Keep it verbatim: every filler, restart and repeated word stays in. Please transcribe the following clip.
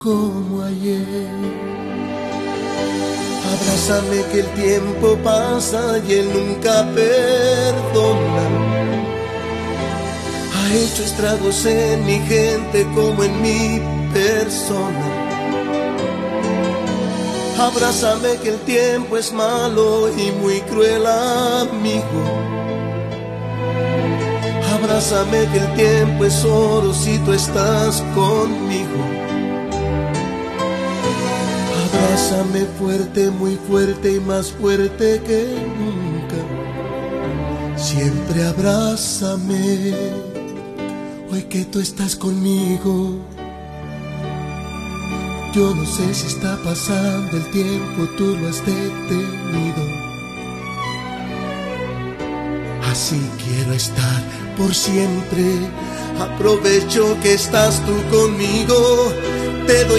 como ayer. Abrázame que el tiempo pasa y él nunca perdona. Ha hecho estragos en mi gente como en mi persona. Abrázame que el tiempo es malo y muy cruel amigo. Abrázame que el tiempo es oro si tú estás conmigo. Abrázame fuerte, muy fuerte y más fuerte que nunca. Siempre abrázame, hoy que tú estás conmigo. Yo no sé si está pasando el tiempo, tú lo has detenido. Así quiero estar por siempre. Aprovecho que estás tú conmigo. Te doy